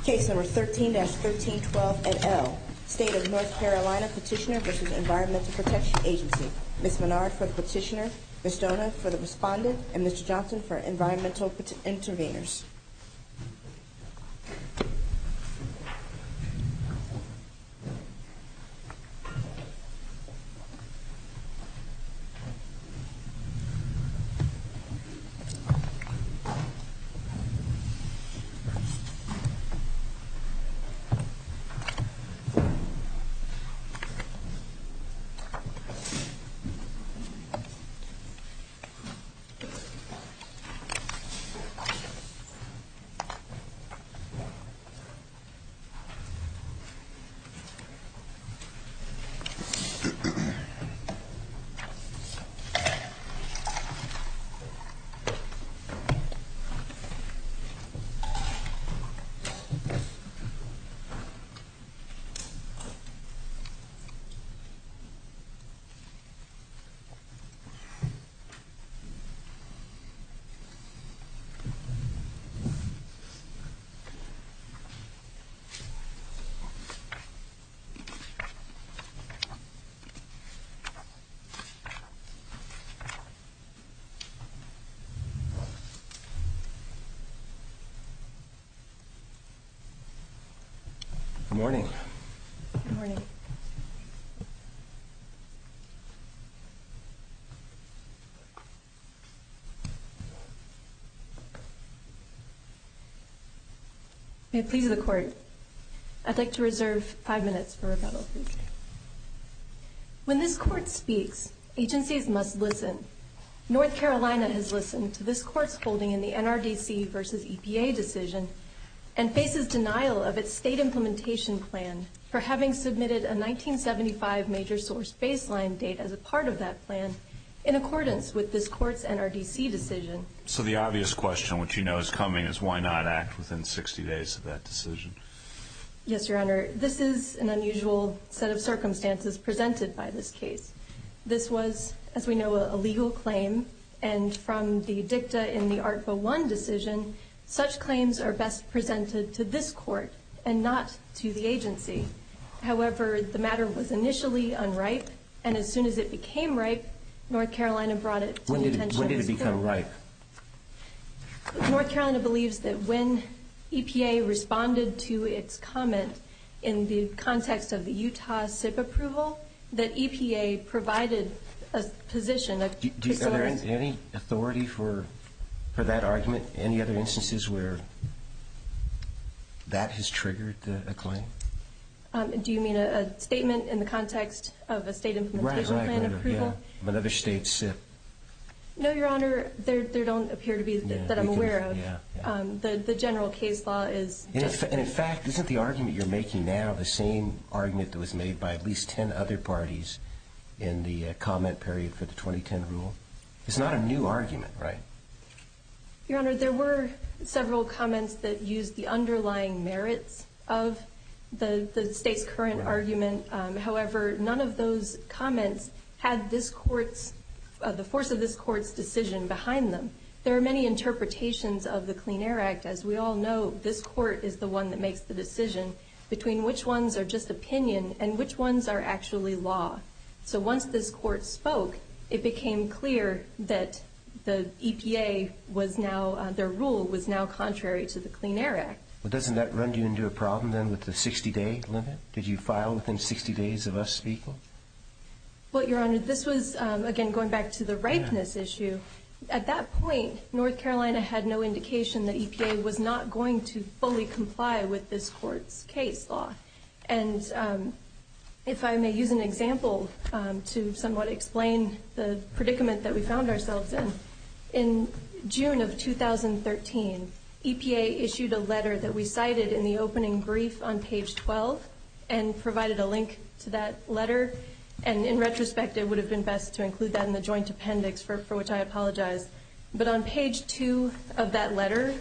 Case number 13-1312 et al. State of North Carolina Petitioner v. Environmental Protection Agency. Ms. Menard for the petitioner, Ms. Dona for the respondent, and Mr. Johnson for environmental interveners. Good morning. Good morning. May it please the Court, I'd like to reserve 5 minutes for rebuttal, please. When this Court speaks, agencies must listen. North Carolina has listened to this Court's holding in the NRDC versus EPA decision and faces denial of its state implementation plan for having submitted a 1975 major source baseline date as a part of that plan in accordance with this Court's NRDC decision. So the obvious question, which you know is coming, is why not act within 60 days of that decision? Yes, Your Honor. This is an unusual set of circumstances presented by this case. This was, as we know, a legal claim, and from the dicta in the ARTBA 1 decision, such claims are best presented to this Court and not to the agency. However, the matter was initially unripe, and as soon as it became ripe, North Carolina brought it to the attention of this Court. When did it become ripe? North Carolina believes that when EPA responded to its comment in the context of the Utah SIP approval, that EPA provided a position of... Are there any authority for that argument? Any other instances where that has triggered a claim? Do you mean a statement in the context of a state implementation plan approval? Yeah. Another state SIP. No, Your Honor, there don't appear to be that I'm aware of. The general case law is... And in fact, isn't the argument you're making now the same argument that was made by at least 10 other parties in the comment period for the 2010 rule? It's not a new argument, right? Your Honor, there were several comments that used the underlying merits of the state's current argument. However, none of those comments had this Court's, the force of this Court's decision behind them. There are many interpretations of the Clean Air Act. As we all know, this Court is the one that makes the decision between which ones are just opinion and which ones are actually law. So once this Court spoke, it became clear that the EPA was now, their rule was now contrary to the Clean Air Act. Well, doesn't that run you into a problem then with the 60-day limit? Did you file within 60 days of us speaking? Well, Your Honor, this was, again, going back to the ripeness issue. At that point, North Carolina had no indication that EPA was not going to fully comply with this Court's case law. And if I may use an example to somewhat explain the predicament that we found ourselves in June of 2013, EPA issued a letter that we cited in the opening brief on page 12 and provided a link to that letter. And in retrospect, it would have been best to include that in the joint appendix, for which I apologize. But on page 2 of that letter,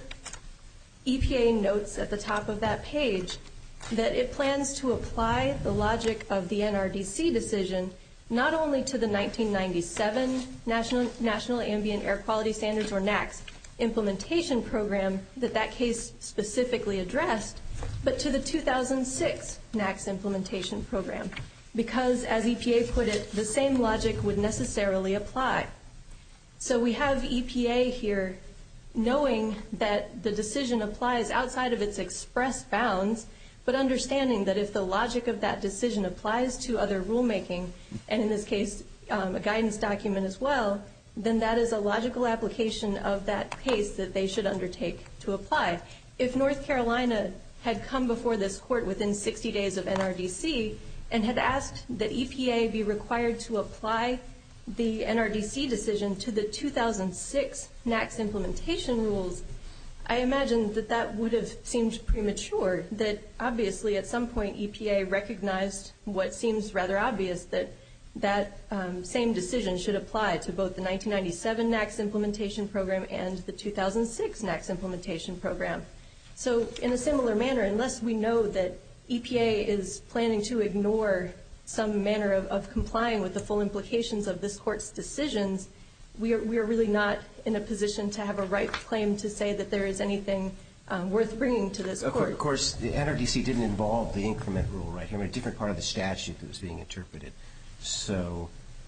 EPA notes at the top of that page that it plans to apply the logic of the NRDC decision not only to the 1997 National Ambient Air Quality Standards, or NAAQS, implementation program that case specifically addressed, but to the 2006 NAAQS implementation program, because, as EPA put it, the same logic would necessarily apply. So we have EPA here knowing that the decision applies outside of its express bounds, but understanding that if the logic of that decision applies to other rulemaking, and in this case a guidance document as well, then that is a logical application of that case that they should undertake to apply. If North Carolina had come before this court within 60 days of NRDC and had asked that EPA be required to apply the NRDC decision to the 2006 NAAQS implementation rules, I imagine that that would have seemed premature, that obviously at some point EPA recognized what seems rather obvious, that same decision should apply to both the 1997 NAAQS implementation program and the 2006 NAAQS implementation program. So in a similar manner, unless we know that EPA is planning to ignore some manner of complying with the full implications of this court's decisions, we are really not in a position to have a right claim to say that there is anything worth bringing to this court. Of course, the NRDC didn't involve the increment rule, right? Here, a different part of the statute that was being interpreted. So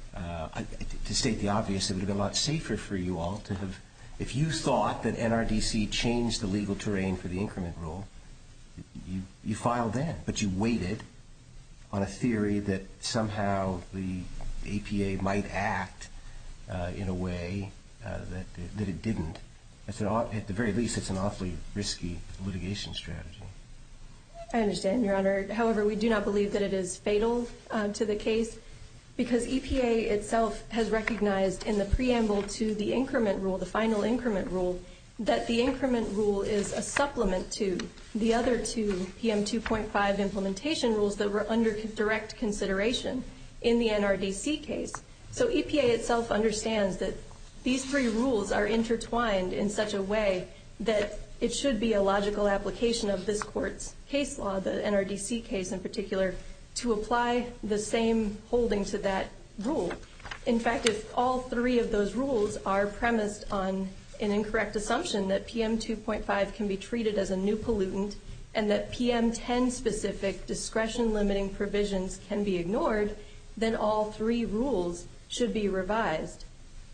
to state the obvious, it would have been a lot safer for you all to have, if you thought that NRDC changed the legal terrain for the increment rule, you filed then, but you waited on a theory that somehow the APA might act in a way that it didn't. At the very least, it's an awfully risky litigation strategy. I understand, Your Honor. However, we do not believe that it is fatal to the case, because EPA itself has recognized in the preamble to the increment rule, the final increment rule, that the increment rule is a supplement to the other two PM 2.5 implementation rules that were under direct consideration in the NRDC case. So EPA itself understands that these three rules are intertwined in such a way that it should be a logical application of this court's case law, the NRDC case in particular, to apply the same holding to that rule. In fact, if all three of those rules are premised on an incorrect assumption that PM 2.5 can be treated as a new pollutant and that PM 10 specific discretion limiting provisions can be ignored, then all three rules should be revised.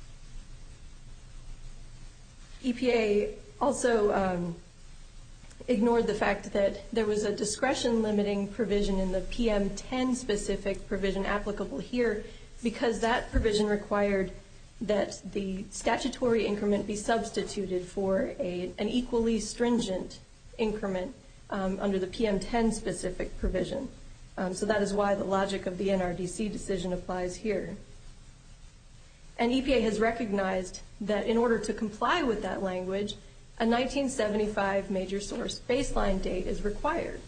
EPA also ignored the fact that there was a discretion limiting provision in the PM 10 specific provision applicable here, because that provision required that the statutory increment be substituted for an equally stringent increment under the PM 10 specific provision. So that is why the logic of the NRDC decision applies here. And EPA has recognized that in order to comply with that language, a 1975 major source baseline date is required.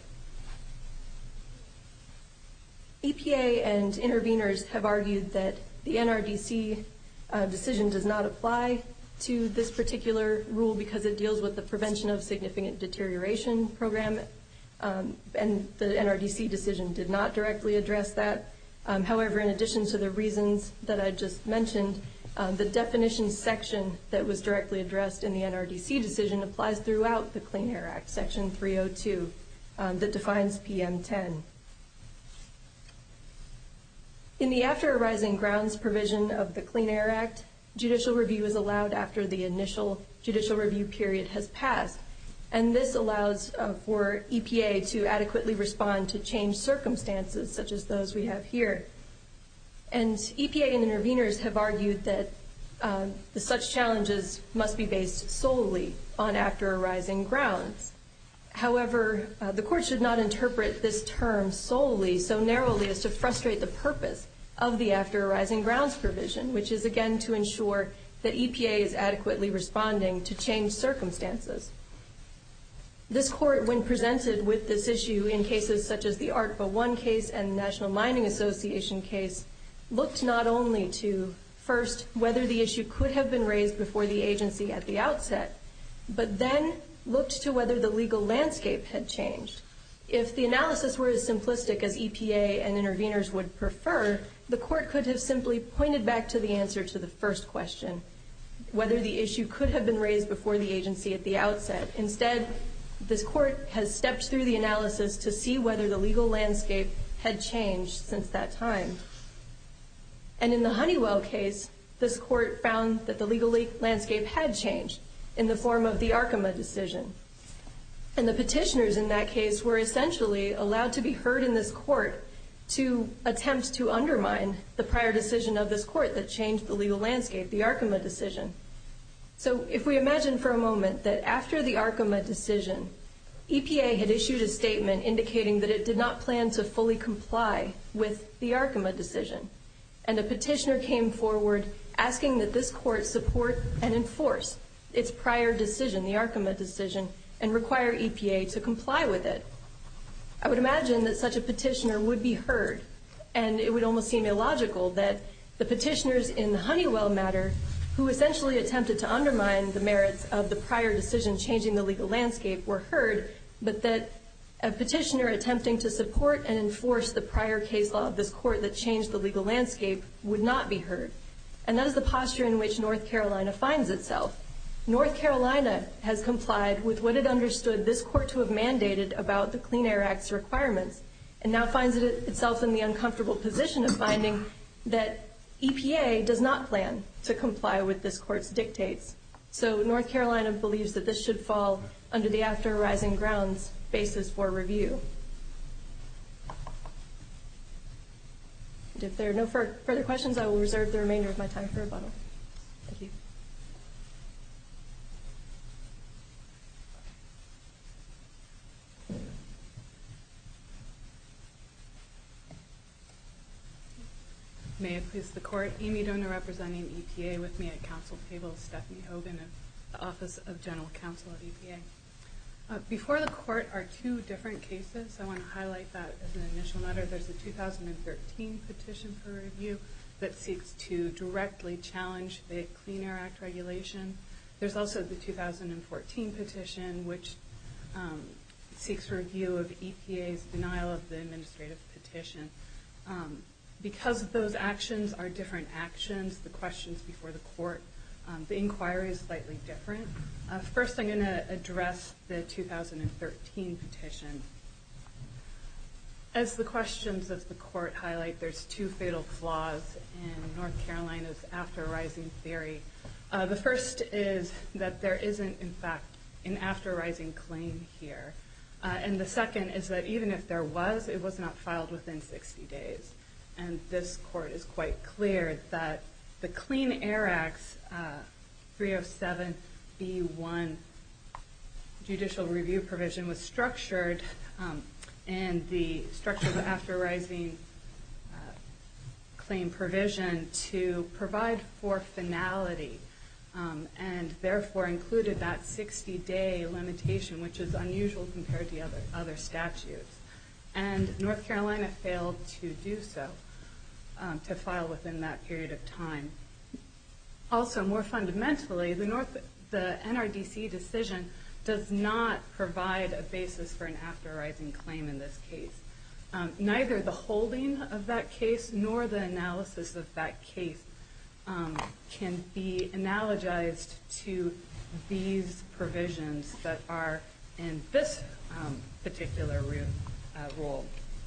EPA and interveners have argued that the NRDC decision does not apply to this particular rule because it deals with the prevention of significant deterioration program, and the NRDC decision did not directly address that. However, in addition to the reasons that I just mentioned, the definitions section that was directly addressed in the NRDC decision applies throughout the Clean Air Act, Section 302, that defines PM 10. In the after arising grounds provision of the Clean Air Act, judicial review is allowed after the initial judicial review period has passed, and this allows for EPA to adequately respond to changed circumstances such as those we have here. And EPA and interveners have argued that such challenges must be based solely on after arising grounds. However, the court should not interpret this term solely so narrowly as to frustrate the purpose of the after arising grounds provision, which is again to ensure that EPA is adequately responding to changed circumstances. This court, when presented with this issue in cases such as the ARTBA 1 case and National Mining Association case, looked not only to, first, whether the issue could have been raised before the agency at the outset, but then looked to whether the legal landscape had changed. If the analysis were as simplistic as EPA and interveners would prefer, the court could have simply pointed back to the answer to the first question, whether the issue could have been raised before the agency at the outset. Instead, this court has stepped through the analysis to see whether the legal landscape had changed since that time. And in the Honeywell case, this court found that the legal landscape had changed in the form of the Arkema decision. And the petitioners in that case were essentially allowed to be heard in this court to attempt to undermine the prior decision of this court that changed the legal landscape, the Arkema decision. So if we imagine for a moment that after the Arkema decision, EPA had issued a statement indicating that it did not plan to fully comply with the Arkema decision, and a petitioner came forward asking that this court support and enforce its prior decision, the Arkema decision, and require EPA to comply with it. I would imagine that such a petitioner would be heard, and it would almost seem illogical that the petitioners in the Honeywell matter, who essentially attempted to undermine the merits of the prior decision changing the legal landscape, were heard, but that a petitioner attempting to support and enforce the prior case law of this court that changed the legal landscape would not be heard. And that is the posture in which North Carolina finds itself. North Carolina has complied with what it understood this court to have mandated about the Clean Air Act's requirements, and now finds itself in the uncomfortable position of finding that EPA does not plan to comply with this court's dictates. So North Carolina believes that this should fall under the After Arising Grounds basis for review. If there are no further questions, I will reserve the remainder of my time for rebuttal. Thank you. May it please the Court, Amy Donor representing EPA, with me at council table, Stephanie Hogan of the Office of General Counsel at EPA. Before the Court are two different cases. I want to highlight that as an initial matter. There's a 2013 petition for review that seeks to directly challenge the Clean Air Act regulation. There's also the 2014 petition, which seeks review of EPA's denial of the administrative petition. Because those actions are different actions, the questions before the Court, the inquiry is slightly different. First, I'm going to address the 2013 petition. As the questions of the Court highlight, there's two fatal flaws in North Carolina's After Arising theory. The first is that there isn't, in fact, an After Arising claim here. And the second is that even if there was, it was not filed within 60 days. And this Court is quite clear that the Clean Air Act's 307B1 judicial review provision was structured, and the structure of the After Arising claim provision to provide for finality, and therefore included that 60-day limitation, which is unusual compared to other statutes. And North Carolina failed to do so, to file within that period of time. Also, more fundamentally, the NRDC decision does not provide a basis for an After Arising claim in this case. Neither the holding of that case nor the analysis of that case can be analogized to these provisions that are in this particular rule.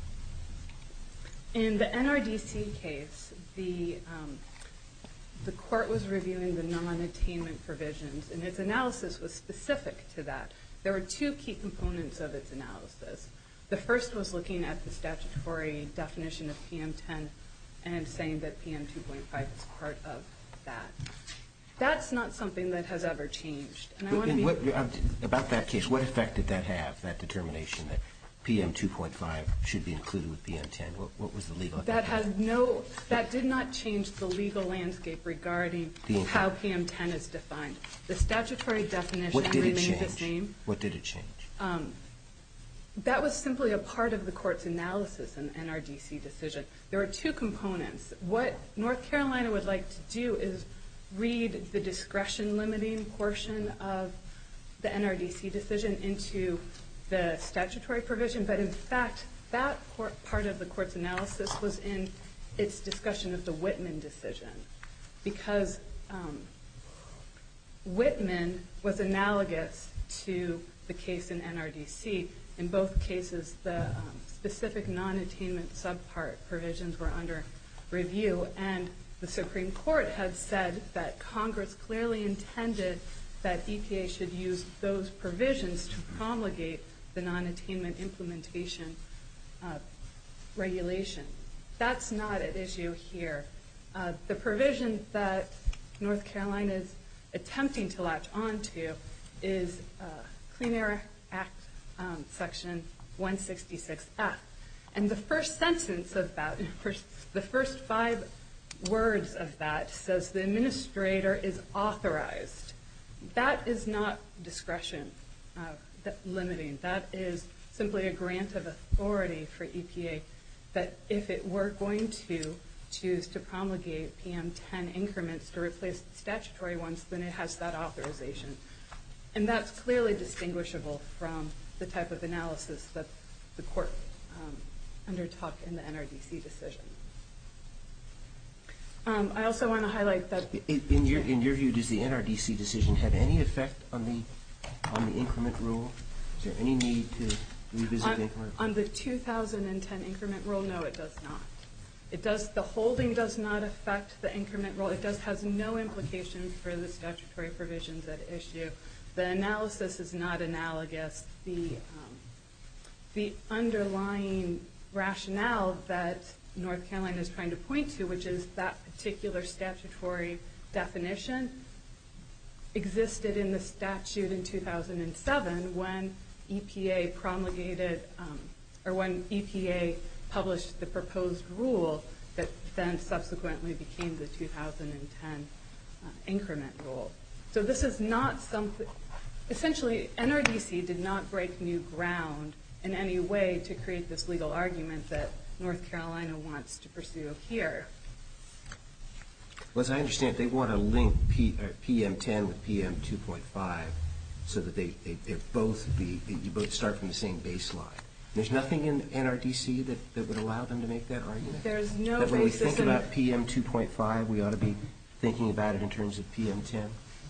In the NRDC case, the Court was reviewing the non-attainment provisions, and its analysis was specific to that. There were two key components of its analysis. The first was looking at the statutory definition of PM10 and saying that PM2.5 is part of that. That's not something that has ever changed. And I want to be about that case, what effect did that have, that determination that PM2.5 should be included with PM10? What was the legal effect? That did not change the legal landscape regarding how PM10 is defined. The statutory definition remained the same. What did it change? That was simply a part of the Court's analysis in the NRDC decision. There were two components. What North Carolina would like to do is read the discretion limiting portion of the NRDC decision into the statutory provision, but in fact that part of the Court's analysis was in its discussion of the Whitman decision, because Whitman was analogous to the case in NRDC. In both cases, the specific non-attainment subpart provisions were under review, and the Supreme Court had said that Congress clearly intended that EPA should use those provisions to promulgate the non-attainment implementation regulation. That's not at issue here. The provision that North Carolina is attempting to latch onto is Clean Air Act Section 166F. And the first sentence of that, the first 5 words of that says the administrator is authorized. That is not discretion limiting. That is simply a grant of authority for EPA that if it were going to choose to promulgate PM10 increments to replace the statutory ones, then it has that authorization. And that's clearly distinguishable from the type of analysis that the court undertook in the NRDC decision. I also want to highlight that in your view, does the NRDC decision have any effect on the increment rule? Is there any need to revisit the increment rule? On the 2010 increment rule, no, it does not. It does. The holding does not affect the increment rule. It has no implication for the statutory provisions at issue. The analysis is not analogous. The underlying rationale that North Carolina is trying to point to, which is that particular statutory definition, existed in the statute in 2007 when EPA promulgated, or when EPA published the proposed rule that then subsequently became the 2010 increment rule. So this is not something, essentially NRDC did not break new ground in any way to create this legal argument that North Carolina wants to pursue here. Well, as I understand it, they want to link PM10 with PM2.5 so that they both you both start from the same baseline. There's nothing in NRDC that would allow them to make that argument? There's no that when we basis think about PM2.5, we ought to be thinking about it in terms of PM10?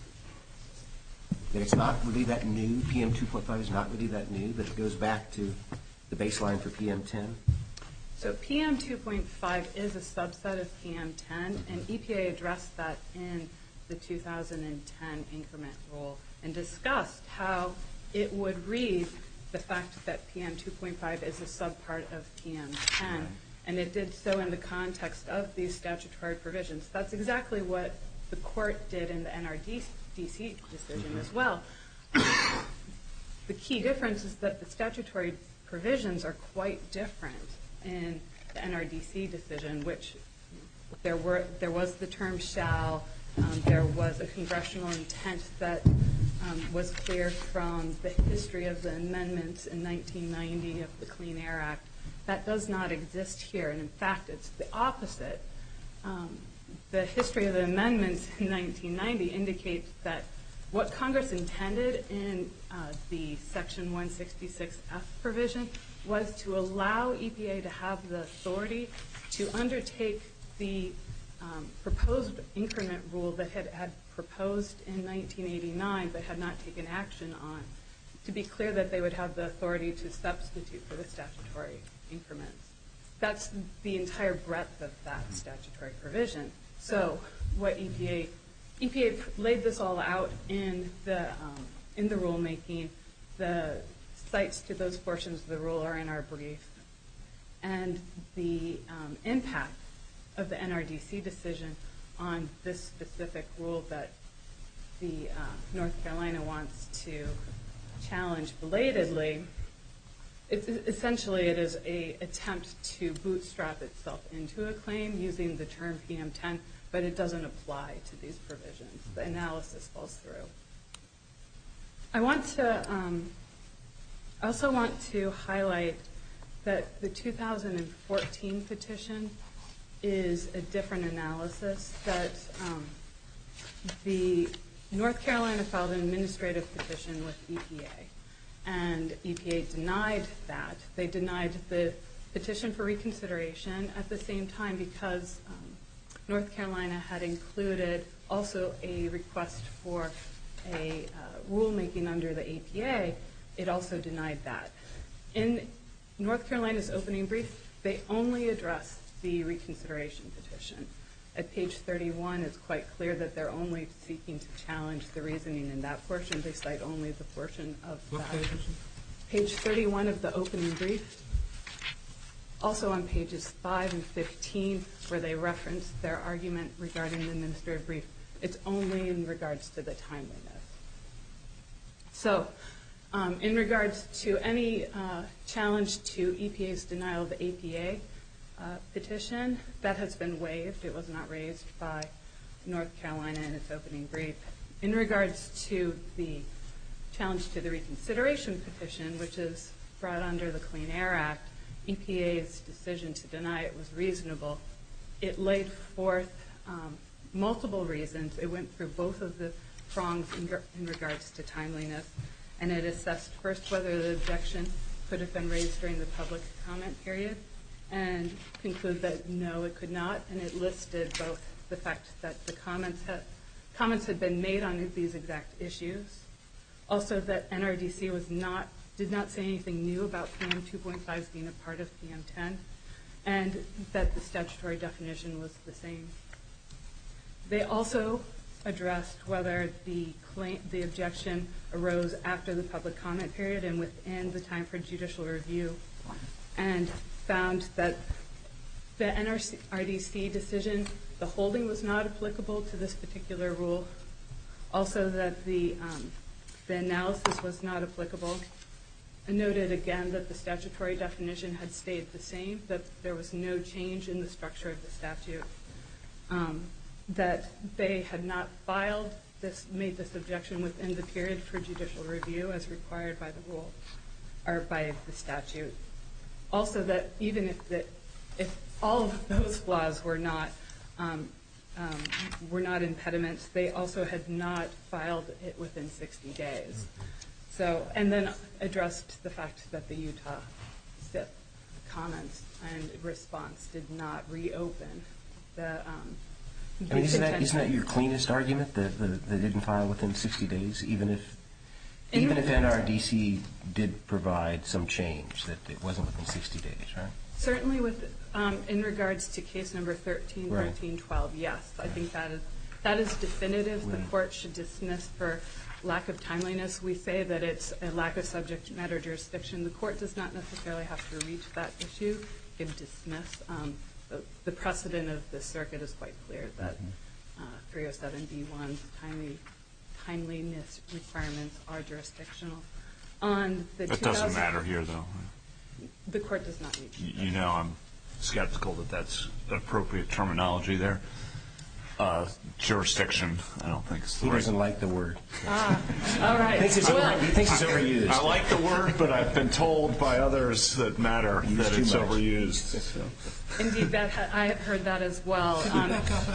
That it's not really that new, PM2.5 is not really that new, that it goes back to the baseline for PM10? So PM2.5 is a subset of PM10, and EPA addressed that in the 2010 increment rule and discussed how it would read the fact that PM2.5 is a subpart of PM10, and it did so in the context of these statutory provisions. That's exactly what the court did in the NRDC decision as well. The key difference is that the statutory provisions are quite different in the NRDC decision, which there was the term shall, there was a congressional intent that was clear from the history of the amendments in 1990 of the Clean Air Act. That does not exist here, and in fact it's the opposite. The history of the amendments in 1990 indicates that what Congress intended in the Section 166F provision was to allow EPA to have the authority to undertake the proposed increment rule that had proposed in 1989 but had not taken action on, to be clear that they would have the authority to substitute for the statutory increments. That's the entire breadth of that statutory provision. So what EPA laid this all out in the rulemaking. The cites to those portions of the rule are in our brief. And the impact of the NRDC decision on this specific rule that the North Carolina wants to challenge belatedly, essentially it is an attempt to bootstrap itself into a claim using the term PM10, but it doesn't apply to these provisions. The analysis falls through. I also want to highlight that the 2014 petition is a different analysis, that the North Carolina filed an administrative petition with EPA, and EPA denied that. They denied the petition for reconsideration at the same time because North Carolina had included also a request for a rulemaking under the APA it also denied that. In North Carolina's opening brief, they only address the reconsideration petition. At page 31, it's quite clear that they're only seeking to challenge the reasoning in that portion. They cite only the portion of that. What page is it? Page 31 of the opening brief. Also on pages 5 and 15, where they reference their argument regarding the administrative brief, it's only in regards to the timeliness. So in regards to any challenge to EPA's denial of the APA petition, that has been waived. It was not raised by North Carolina in its opening brief. In regards to the challenge to the reconsideration petition, which is brought under the Clean Air Act, EPA's decision to deny it was reasonable. It laid forth multiple reasons. It went through both of the prongs in regards to timeliness, and it assessed first whether the objection could have been raised during the public comment period, and concluded that no, it could not, and it listed both the fact that the comments had been made on these exact issues, also that NRDC did not say anything new about PM 2.5 being a part of PM 10, and that the statutory definition was the same. They also addressed whether the objection arose after the public comment period and within the time for judicial review, and found that the NRDC decision, the holding was not applicable to this particular rule. Also that the analysis was not applicable. And noted again that the statutory definition had stayed the same, that there was no change in the structure of the statute, that they had not made this objection within the period for judicial review as required by the rule, or by the statute. Also that even if all of those flaws were not impediments, they also had not filed it within 60 days. So, and then addressed the fact that the Utah SIP comments and response did not reopen the isn't that your cleanest argument, that they didn't file within 60 days, even if NRDC did provide some change, that it wasn't within 60 days, right? Certainly in regards to case number 1312, yes. I think that is definitive. The court should dismiss for lack of timeliness. We say that it's a lack of subject matter jurisdiction. The court does not necessarily have to reach that issue. It can dismiss. The precedent of the circuit is quite clear that 307B1's timeliness requirements are jurisdictional. That doesn't matter here, though. The court does not reach that. You know, I'm skeptical that that's appropriate terminology there. Jurisdiction, I don't think it's the right. He doesn't like the word. All right. He thinks it's overused. I like the word, but I've been told by others that matter that it's overused. So. Indeed, I have heard that as well. Back up.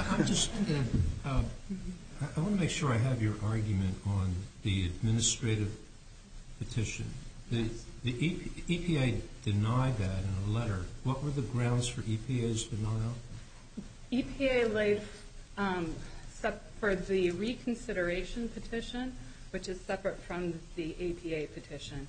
I want to make sure I have your argument on the administrative petition. The EPA denied that in a letter. What were the grounds for EPA's denial? EPA laid for the reconsideration petition, which is separate from the APA petition.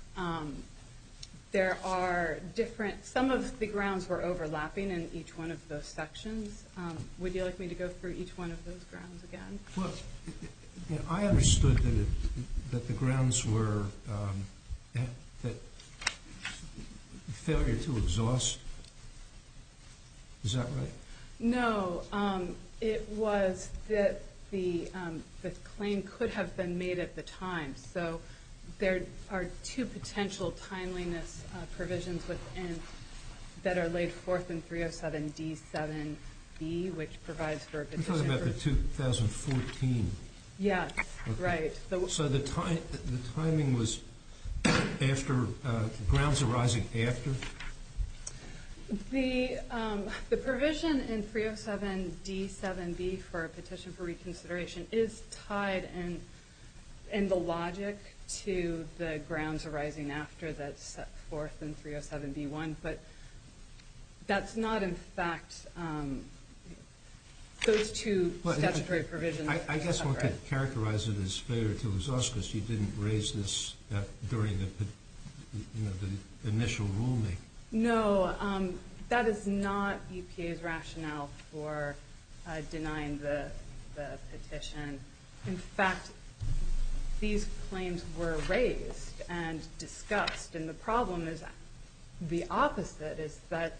There are some of the grounds were overlapping in each one of those sections. Would you like me to go through each one of those grounds again? Well, I understood that the grounds were that failure to exhaust. Is that right? No. It was that the claim could have been made at the time. So there are two potential timeliness provisions that are laid forth in 307D7B, which provides for a petition. You're talking about the 2014. Yes, okay. Right. So the timing was after grounds arising after? The provision in 307D7B for a petition for reconsideration is tied in the logic to the grounds arising after that's set forth in 307B1, but that's not in fact those two statutory provisions. I guess one could characterize it as failure to exhaust because you didn't raise this during the initial rulemaking. No, that is not EPA's rationale for denying the petition. In fact, these claims were raised and discussed, and the problem is the opposite, is that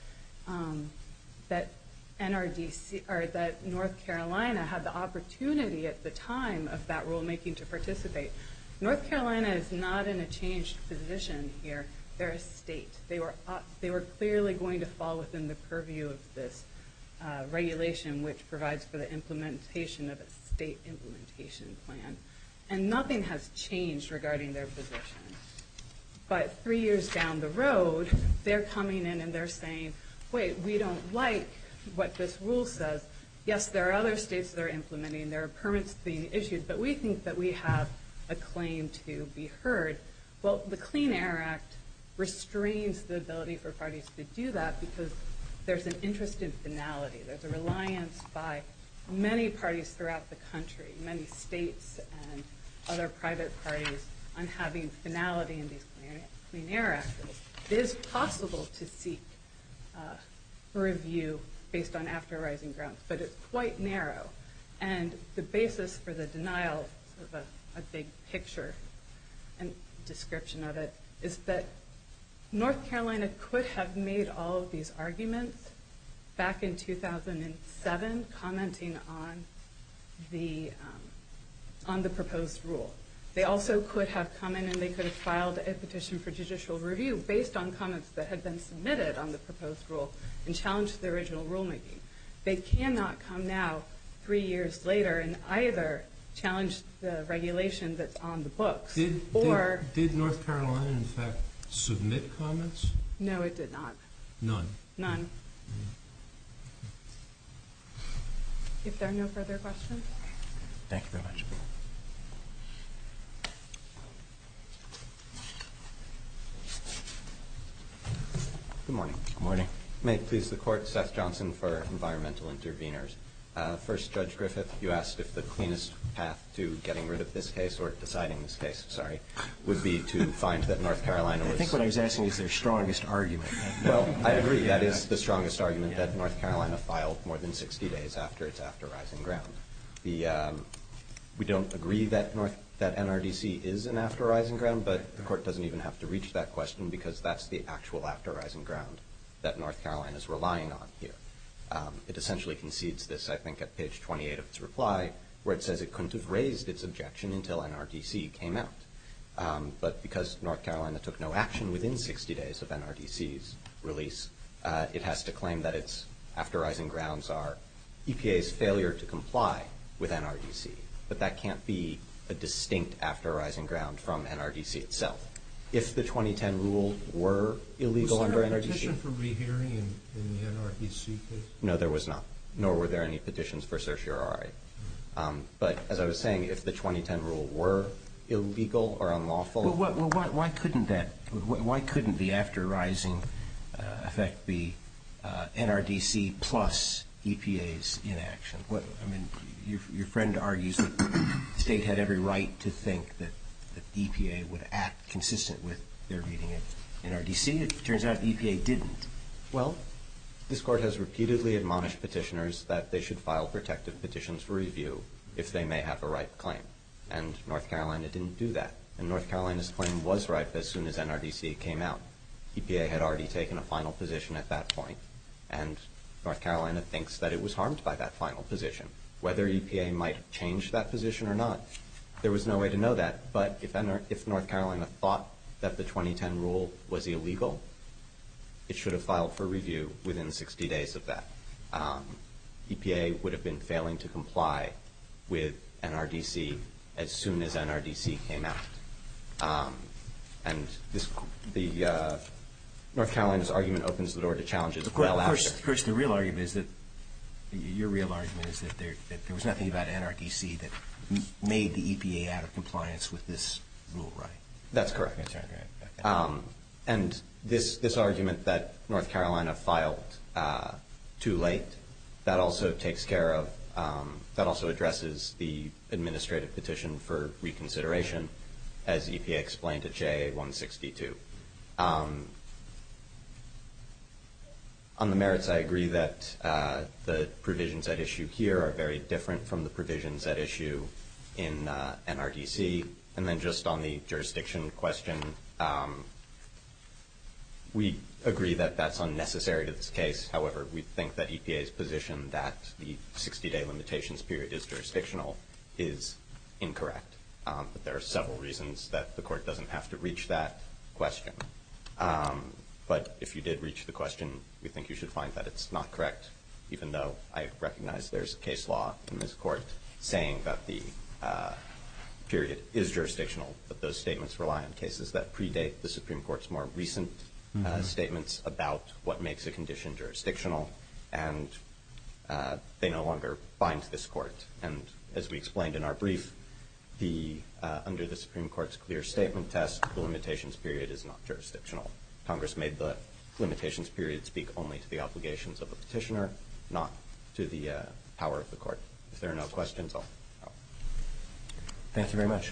NRDC, or that North Carolina had the opportunity at the time of that rulemaking to participate. North Carolina is not in a changed position here. They're a state. They were clearly going to fall within the purview of this regulation, which provides for the implementation of a state implementation plan. And nothing has changed regarding their position. But 3 years down the road, they're coming in and they're saying, wait, we don't like what this rule says. Yes, there are other states that are implementing. There are permits being issued, but we think that we have a claim to be heard. Well, the Clean Air Act restrains the ability for parties to do that because there's an interest in finality. There's a reliance by many parties throughout the country, many states and other private parties, on having finality in these Clean Air Act bills. It is possible to seek a review based on after rising grounds, but it's quite narrow. And the basis for the denial, sort of a big picture and description of it, is that North Carolina could have made all of these arguments back in 2007, commenting on the proposed rule. They also could have come in and they could have filed a petition for judicial review based on comments that had been submitted on the proposed rule and challenged the original rulemaking. They cannot come now, 3 years later, and either challenge the regulation that's on the books Did North Carolina, in fact, submit comments? No, it did not. None. None. If there are no further questions. Thank you very much. Good morning. Good morning. May it please the Court, Seth Johnson for Environmental Interveners. First, Judge Griffith, you asked if the cleanest path to getting rid of this case, or deciding this case, would be to find that North Carolina was... I think what I was asking is their strongest argument. Well, I agree. That is the strongest argument, that North Carolina filed more than 60 days after its after rising ground. We don't agree that NRDC is an after rising ground, but the Court doesn't even have to reach that question because that's the actual after rising ground that North Carolina is relying on here. It essentially concedes this, I think, at page 28 of its reply, where it says it couldn't have raised its objection until NRDC came out. But because North Carolina took no action within 60 days of NRDC's release, it has to claim that its after rising grounds are EPA's failure to comply with NRDC. But that can't be a distinct after rising ground from NRDC itself. If the 2010 rule were illegal under NRDC... Was there a petition for rehearing in the NRDC case? No, there was not, nor were there any petitions for certiorari. But as I was saying, if the 2010 rule were illegal or unlawful... Well, why couldn't that? Why couldn't the after rising effect be NRDC plus EPA's inaction? Your friend argues that the state had every right to think that the EPA would act consistent with their reading of NRDC. It turns out the EPA didn't. Well, this Court has repeatedly admonished petitioners that they should file protective petitions for review if they may have a ripe claim. And North Carolina didn't do that. And North Carolina's claim was ripe as soon as NRDC came out. EPA had already taken a final position at that point, and North Carolina thinks that it was harmed by that final position. Whether EPA might have changed that position or not, there was no way to know that. But if North Carolina thought that the 2010 rule was illegal, it should have filed for review within 60 days of that. EPA would have been failing to comply with NRDC as soon as NRDC came out. And North Carolina's argument opens the door to challenges well after. Of course, the real argument is that your real argument is that there was nothing about NRDC that made the EPA out of compliance with this rule, right? That's correct. That's right. Okay. And this argument that North Carolina filed too late, that also takes care of That also addresses the administrative petition for reconsideration, as EPA explained at JA 162. On the merits, I agree that the provisions at issue here are very different from the provisions at issue in NRDC. And then just on the jurisdiction question, we agree that that's unnecessary to this case. However, we think that EPA's position that the 60-day limitations period is jurisdictional is incorrect. But there are several reasons that the court doesn't have to reach that question. But if you did reach the question, we think you should find that it's not correct, even though I recognize there's case law in this court saying that the period is jurisdictional, but those statements rely on cases that predate the Supreme Court's more recent statements about what makes a condition jurisdictional, and they no longer bind this court. And as we explained in our brief, under the Supreme Court's clear statement test, the limitations period is not jurisdictional. Congress made the limitations period speak only to the obligations of the petitioner, not to the power of the court. If there are no questions, I'll. Thank you very much.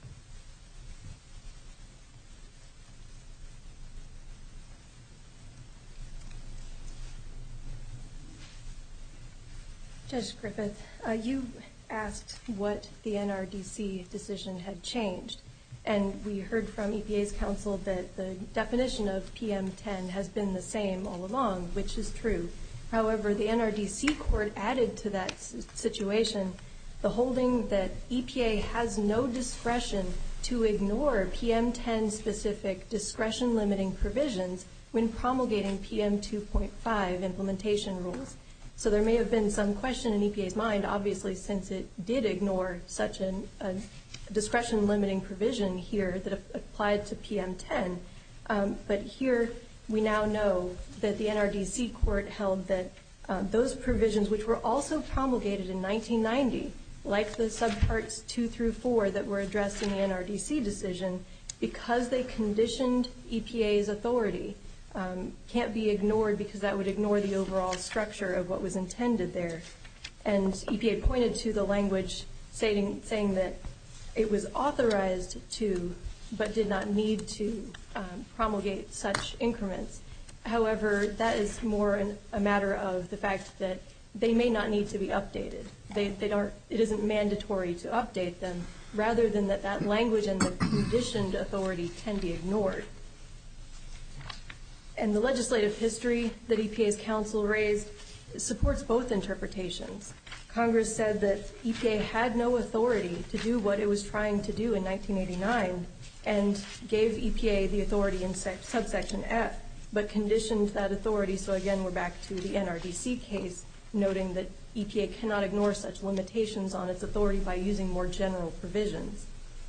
Judge Griffith, you asked what the NRDC decision had changed. And we heard from EPA's counsel that the definition of PM10 has been the same all along, which is true. However, the NRDC court added to that situation the holding that EPA has no discretion to ignore PM10-specific discretion-limiting provisions when promulgating PM2.5 implementation rules. So there may have been some question in EPA's mind, obviously, since it did ignore such a discretion-limiting provision here that applied to PM10. But here we now know that the NRDC court held that those provisions, which were also promulgated in 1990, like the subparts 2 through 4 that were addressed in the NRDC decision, because they conditioned EPA's authority, can't be ignored because that would ignore the overall structure of what was intended there. And EPA pointed to the language saying that it was authorized to, but did not need to, promulgate such increments. However, that is more a matter of the fact that they may not need to be updated. It isn't mandatory to update them, rather than that language and the conditioned authority can be ignored. And the legislative history that EPA's counsel raised supports both interpretations. Congress said that EPA had no authority to do what it was trying to do in 1989 and gave EPA the authority in subsection F, but conditioned that authority. So again, we're back to the NRDC case, noting that EPA cannot ignore such limitations on its authority by using more general provisions.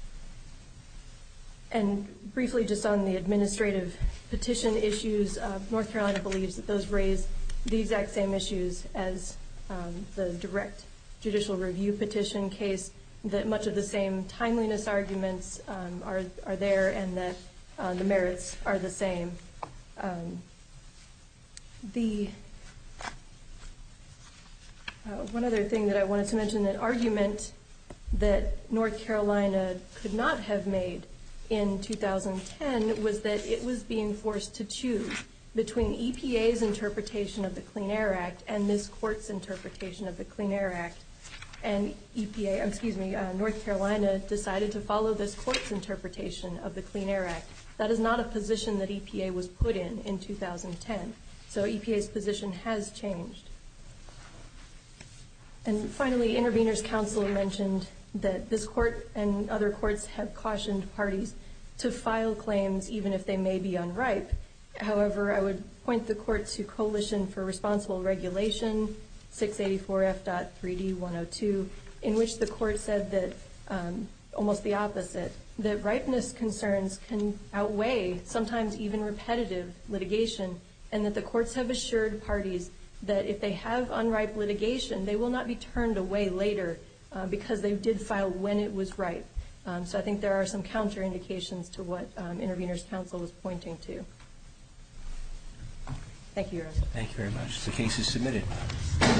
And briefly, just on the administrative petition issues, North Carolina believes that those raise the exact same issues as the direct judicial review petition case, that much of the same timeliness arguments are there, and that the merits are the same. One other thing that I wanted to mention, an argument that North Carolina could not have made in 2010 was that it was being forced to choose between EPA's interpretation of the Clean Air Act and this court's interpretation of the Clean Air Act. And North Carolina decided to follow this court's interpretation of the Clean Air Act. That is not a position that EPA was put in 2010. So EPA's position has changed. And finally, Intervenors Council mentioned that this court and other courts have cautioned parties to file claims even if they may be unripe. However, I would point the court to Coalition for Responsible Regulation, 684F.3D102, in which the court said that almost the opposite, that ripeness concerns can outweigh sometimes even repetitive litigation, and that the courts have assured parties that if they have unripe litigation, they will not be turned away later because they did file when it was ripe. So I think there are some counterindications to what Intervenors Council was pointing to. Thank you, Your Honor. Thank you very much. The case is submitted.